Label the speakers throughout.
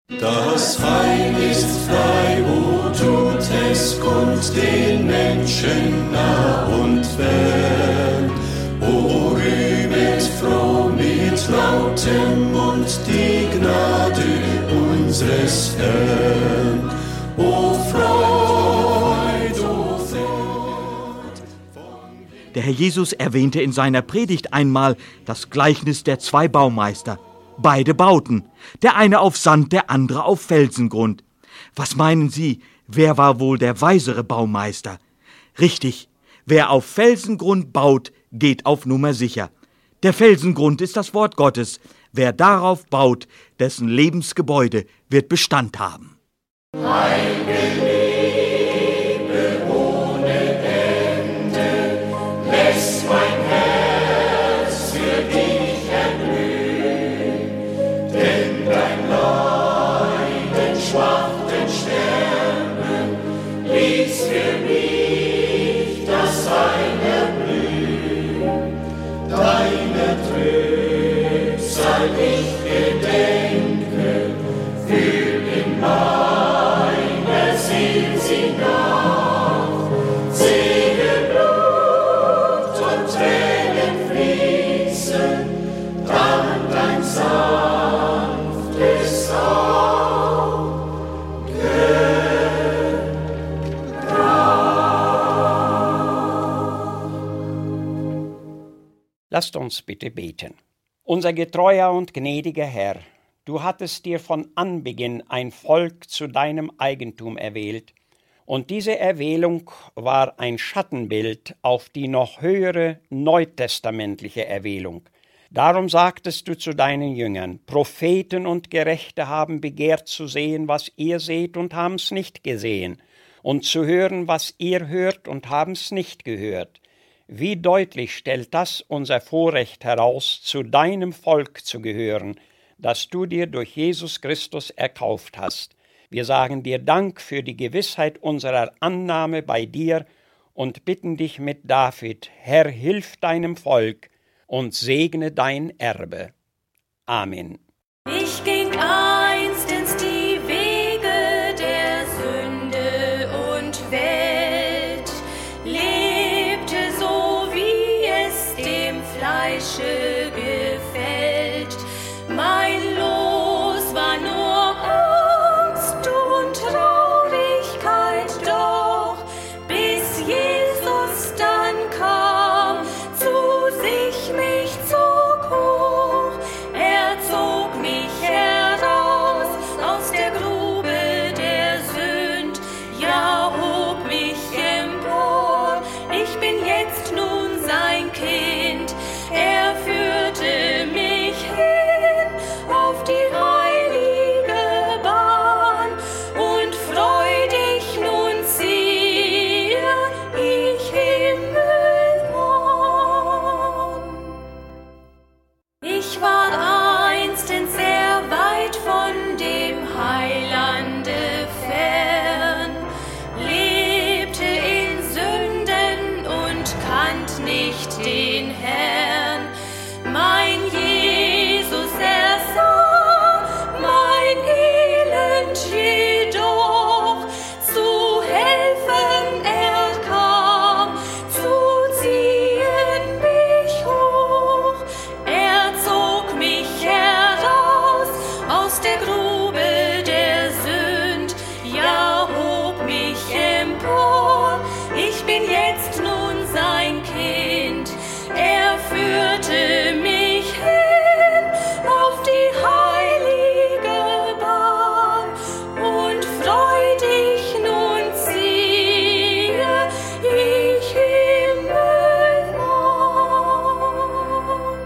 Speaker 1: Das Heil ist frei, wo tut es kund den Menschen nah und fern. O rühmet froh mit lautem Mund die Gnade unseres Herrn. O Freud, o Freud.
Speaker 2: Der Herr Jesus erwähnte in seiner Predigt einmal das Gleichnis der zwei Baumeister. Beide bauten, der eine auf Sand, der andere auf Felsengrund. Was meinen Sie, wer war wohl der weisere Baumeister? Richtig, wer auf Felsengrund baut, geht auf Nummer sicher. Der Felsengrund ist das Wort Gottes. Wer darauf baut, dessen Lebensgebäude wird Bestand haben.
Speaker 1: Heilige Liebe ohne Ende, lässt mein Herz für dich erglühen, denn dein Leiden, schwachen Sterben, ließ für mich das Heil erblühen. Deine Trübsal ich gedenke, fühl in meiner Seele sie nach. Sehe Blut und Tränen fließen, dann dein sanftes Auge.
Speaker 3: Lasst uns bitte beten. Unser getreuer und gnädiger Herr, du hattest dir von Anbeginn ein Volk zu deinem Eigentum erwählt, und diese Erwählung war ein Schattenbild auf die noch höhere neutestamentliche Erwählung. Darum sagtest du zu deinen Jüngern, Propheten und Gerechte haben begehrt zu sehen, was ihr seht und haben's nicht gesehen, und zu hören, was ihr hört und haben's nicht gehört. Wie deutlich stellt das unser Vorrecht heraus, zu deinem Volk zu gehören, das du dir durch Jesus Christus erkauft hast. Wir sagen dir Dank für die Gewissheit unserer Annahme bei dir und bitten dich mit David, Herr, hilf deinem Volk und segne dein Erbe. Amen.
Speaker 4: Ich ging einst ins die Wege der Sünde und Welt, lebte so, wie es dem Fleische gefällt. Mein Los war nur Angst und Traurigkeit, doch bis Jesus dann kam, zu sich mich zog hoch. Er zog mich heraus aus der Grube der Sünd, ja, hob mich empor. Ich bin jetzt nun sein Kind. Er führte mich hin auf die heilige Bahn, und freudig nun ziehe ich Himmel an. Ich war einstens sehr weit von dem Heilande fern, lebte in Sünden und kannt nicht den Herrn. Mein Jesus ersah mein Elend jedoch, zu helfen er kam, zu ziehen mich hoch. Er zog mich heraus aus der Grube der Sünd, ja, hob mich empor. Ich bin jetzt nun sein Kind. Er führte mich hin auf die heilige Bahn, und freudig nun ziehe ich Himmel an.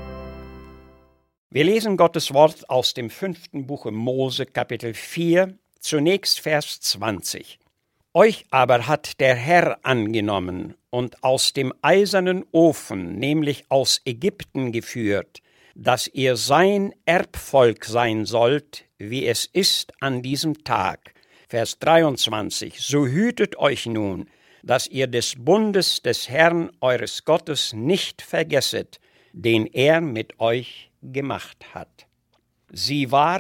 Speaker 3: Wir lesen Gottes Wort aus dem 5. Buche Mose, Kapitel 4, zunächst Vers 20. Euch aber hat der Herr angenommen und aus dem eisernen Ofen, nämlich aus Ägypten, geführt, dass ihr sein Erbvolk sein sollt, wie es ist an diesem Tag. Vers 23. So hütet euch nun, dass ihr des Bundes des Herrn eures Gottes nicht vergesset, den er mit euch gemacht hat. Sie waren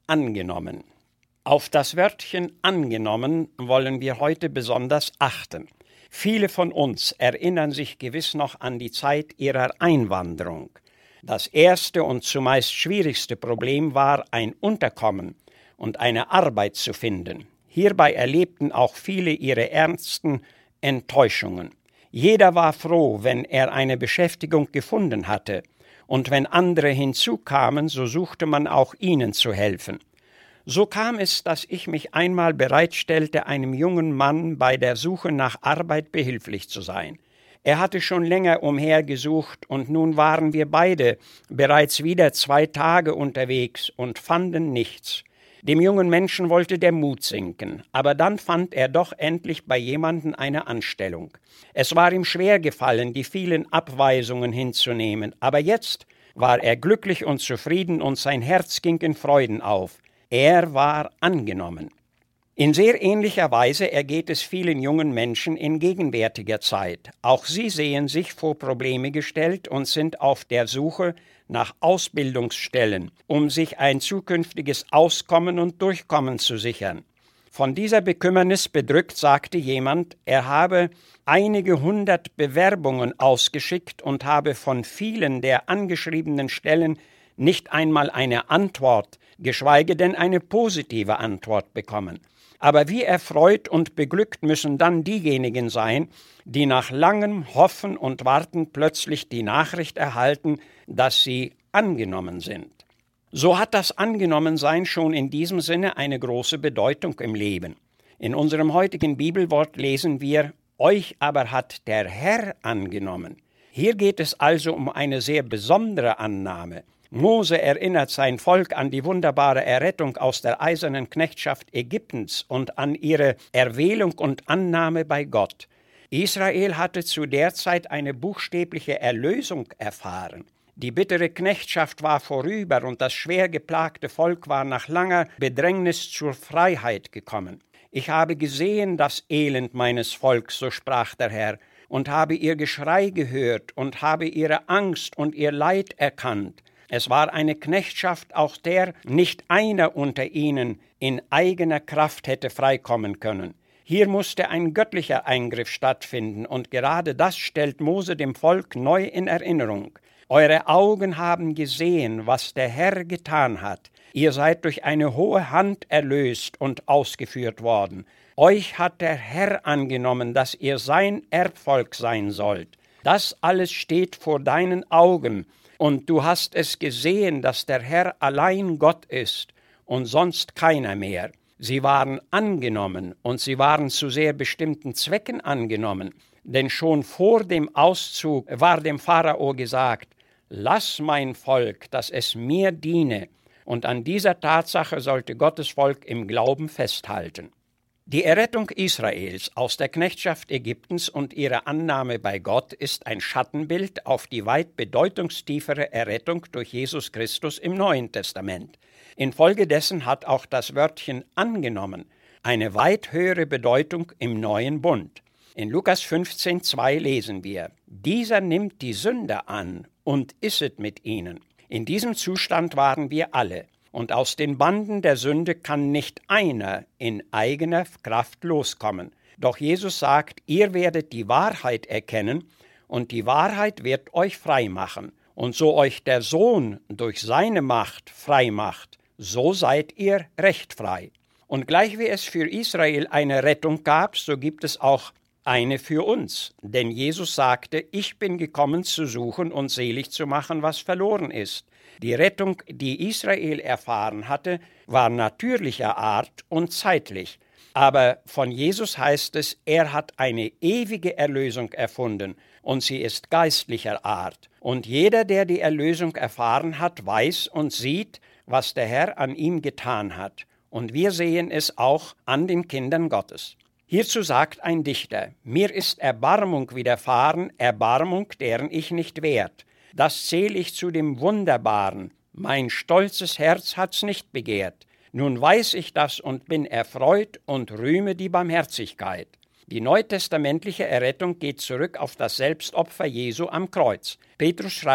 Speaker 3: angenommen. Auf das Wörtchen angenommen wollen wir heute besonders achten. Viele von uns erinnern sich gewiss noch an die Zeit ihrer Einwanderung. Das erste und zumeist schwierigste Problem war, ein Unterkommen und eine Arbeit zu finden. Hierbei erlebten auch viele ihre ernsten Enttäuschungen. Jeder war froh, wenn er eine Beschäftigung gefunden hatte, und wenn andere hinzukamen, so suchte man auch ihnen zu helfen. So kam es, dass ich mich einmal bereitstellte, einem jungen Mann bei der Suche nach Arbeit behilflich zu sein. Er hatte schon länger umhergesucht, und nun waren wir beide bereits wieder 2 Tage unterwegs und fanden nichts. Dem jungen Menschen wollte der Mut sinken, aber dann fand er doch endlich bei jemandem eine Anstellung. Es war ihm schwer gefallen, die vielen Abweisungen hinzunehmen, aber jetzt war er glücklich und zufrieden und sein Herz ging in Freuden auf. Er war angenommen. In sehr ähnlicher Weise ergeht es vielen jungen Menschen in gegenwärtiger Zeit. Auch sie sehen sich vor Probleme gestellt und sind auf der Suche nach Ausbildungsstellen, um sich ein zukünftiges Auskommen und Durchkommen zu sichern. Von dieser Bekümmernis bedrückt sagte jemand, er habe einige 100 Bewerbungen ausgeschickt und habe von vielen der angeschriebenen Stellen nicht einmal eine Antwort, geschweige denn eine positive Antwort bekommen. Aber wie erfreut und beglückt müssen dann diejenigen sein, die nach langem Hoffen und Warten plötzlich die Nachricht erhalten, dass sie angenommen sind. So hat das Angenommensein schon in diesem Sinne eine große Bedeutung im Leben. In unserem heutigen Bibelwort lesen wir, euch aber hat der Herr angenommen. Hier geht es also um eine sehr besondere Annahme. Mose erinnert sein Volk an die wunderbare Errettung aus der eisernen Knechtschaft Ägyptens und an ihre Erwählung und Annahme bei Gott. Israel hatte zu der Zeit eine buchstäbliche Erlösung erfahren. Die bittere Knechtschaft war vorüber und das schwer geplagte Volk war nach langer Bedrängnis zur Freiheit gekommen. Ich habe gesehen das Elend meines Volks, so sprach der Herr, und habe ihr Geschrei gehört und habe ihre Angst und ihr Leid erkannt. Es war eine Knechtschaft, auch der nicht einer unter ihnen in eigener Kraft hätte freikommen können. Hier musste ein göttlicher Eingriff stattfinden, und gerade das stellt Mose dem Volk neu in Erinnerung. Eure Augen haben gesehen, was der Herr getan hat. Ihr seid durch eine hohe Hand erlöst und ausgeführt worden. Euch hat der Herr angenommen, dass ihr sein Erbvolk sein sollt. Das alles steht vor deinen Augen. Und du hast es gesehen, dass der Herr allein Gott ist und sonst keiner mehr. Sie waren angenommen, und sie waren zu sehr bestimmten Zwecken angenommen. Denn schon vor dem Auszug war dem Pharao gesagt, lass mein Volk, dass es mir diene. Und an dieser Tatsache sollte Gottes Volk im Glauben festhalten. Die Errettung Israels aus der Knechtschaft Ägyptens und ihre Annahme bei Gott ist ein Schattenbild auf die weit bedeutungstiefere Errettung durch Jesus Christus im Neuen Testament. Infolgedessen hat auch das Wörtchen angenommen eine weit höhere Bedeutung im Neuen Bund. In Lukas 15,2 lesen wir, dieser nimmt die Sünder an und isset mit ihnen. In diesem Zustand waren wir alle. Und aus den Banden der Sünde kann nicht einer in eigener Kraft loskommen. Doch Jesus sagt, ihr werdet die Wahrheit erkennen, und die Wahrheit wird euch frei machen. Und so euch der Sohn durch seine Macht frei macht, so seid ihr recht frei. Und gleich wie es für Israel eine Rettung gab, so gibt es auch eine für uns. Denn Jesus sagte, ich bin gekommen zu suchen und selig zu machen, was verloren ist. Die Rettung, die Israel erfahren hatte, war natürlicher Art und zeitlich. Aber von Jesus heißt es, er hat eine ewige Erlösung erfunden und sie ist geistlicher Art. Und jeder, der die Erlösung erfahren hat, weiß und sieht, was der Herr an ihm getan hat. Und wir sehen es auch an den Kindern Gottes. Hierzu sagt ein Dichter, mir ist Erbarmung widerfahren, Erbarmung, deren ich nicht wert. Das zähl ich zu dem Wunderbaren. Mein stolzes Herz hat's nicht begehrt. Nun weiß ich das und bin erfreut und rühme die Barmherzigkeit. Die neutestamentliche Errettung geht zurück auf das Selbstopfer Jesu am Kreuz. Petrus schreibt,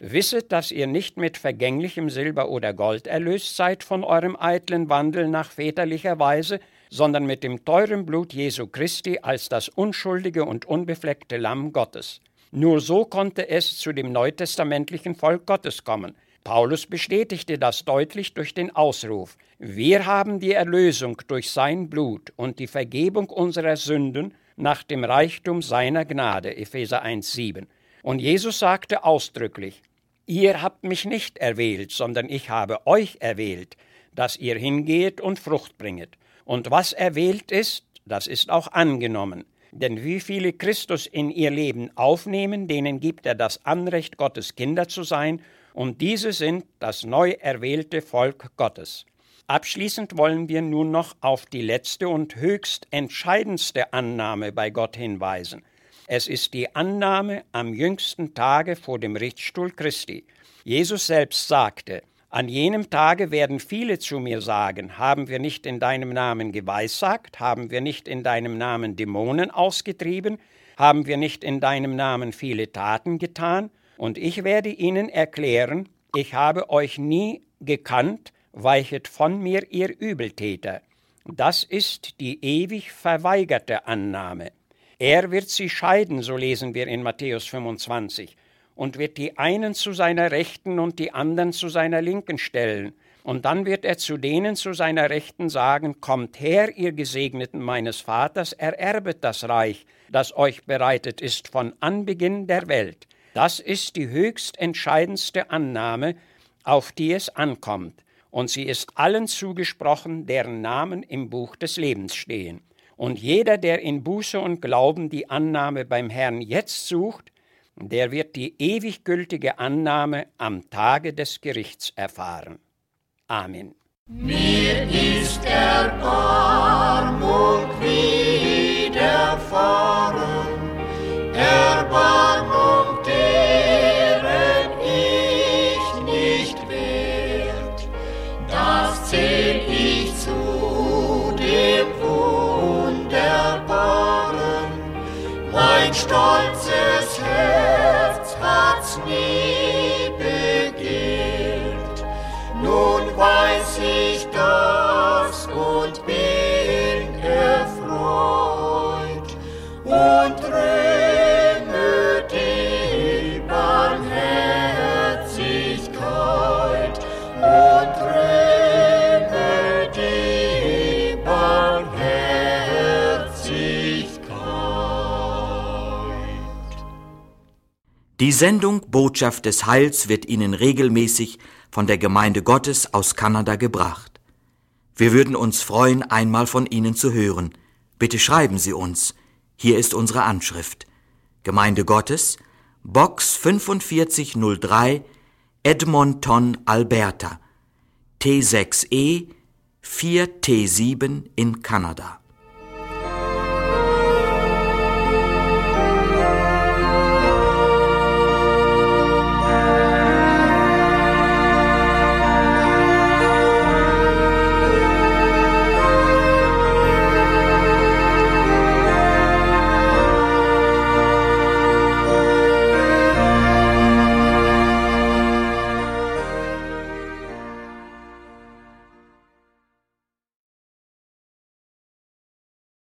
Speaker 3: Wisset, dass ihr nicht mit vergänglichem Silber oder Gold erlöst seid von eurem eitlen Wandel nach väterlicher Weise, sondern mit dem teuren Blut Jesu Christi als das unschuldige und unbefleckte Lamm Gottes. Nur so konnte es zu dem neutestamentlichen Volk Gottes kommen. Paulus bestätigte das deutlich durch den Ausruf: Wir haben die Erlösung durch sein Blut und die Vergebung unserer Sünden nach dem Reichtum seiner Gnade, Epheser 1,7. Und Jesus sagte ausdrücklich: Ihr habt mich nicht erwählt, sondern ich habe euch erwählt, dass ihr hingehet und Frucht bringet. Und was erwählt ist, das ist auch angenommen. Denn wie viele Christus in ihr Leben aufnehmen, denen gibt er das Anrecht, Gottes Kinder zu sein, und diese sind das neu erwählte Volk Gottes. Abschließend wollen wir nun noch auf die letzte und höchst entscheidendste Annahme bei Gott hinweisen. Es ist die Annahme am jüngsten Tage vor dem Richtstuhl Christi. Jesus selbst sagte: An jenem Tage werden viele zu mir sagen, haben wir nicht in deinem Namen geweissagt, haben wir nicht in deinem Namen Dämonen ausgetrieben, haben wir nicht in deinem Namen viele Taten getan? Und ich werde ihnen erklären, ich habe euch nie gekannt, weichet von mir, ihr Übeltäter. Das ist die ewig verweigerte Annahme. Er wird sie scheiden, so lesen wir in Matthäus 25, und wird die einen zu seiner Rechten und die anderen zu seiner Linken stellen. Und dann wird er zu denen zu seiner Rechten sagen: Kommt her, ihr Gesegneten meines Vaters, ererbet das Reich, das euch bereitet ist von Anbeginn der Welt. Das ist die höchst entscheidendste Annahme, auf die es ankommt. Und sie ist allen zugesprochen, deren Namen im Buch des Lebens stehen. Und jeder, der in Buße und Glauben die Annahme beim Herrn jetzt sucht, der wird die ewig gültige Annahme am Tage des Gerichts erfahren. Amen.
Speaker 1: Mir ist Erbarmung widerfahren, Erbarmung, deren ich nicht wert. Das zähl ich zu dem Wunderbaren, mein stolzes Herz hat's nie begehrt. Nun weiß ich das und bin erfreut und rühme die Barmherzigkeit und rühme die Barmherzigkeit.
Speaker 2: Die Sendung Botschaft des Heils wird Ihnen regelmäßig von der Gemeinde Gottes aus Kanada gebracht. Wir würden uns freuen, einmal von Ihnen zu hören. Bitte schreiben Sie uns. Hier ist unsere Anschrift: Gemeinde Gottes, Box 4503, Edmonton, Alberta, T6E 4T7 in Kanada.